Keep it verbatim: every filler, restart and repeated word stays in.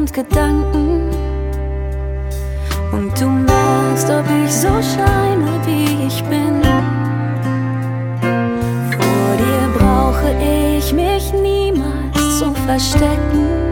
tausend Gedanken. Und du merkst, ob ich so scheine, wie ich bin. Vor dir brauche ich mich niemals zu verstecken.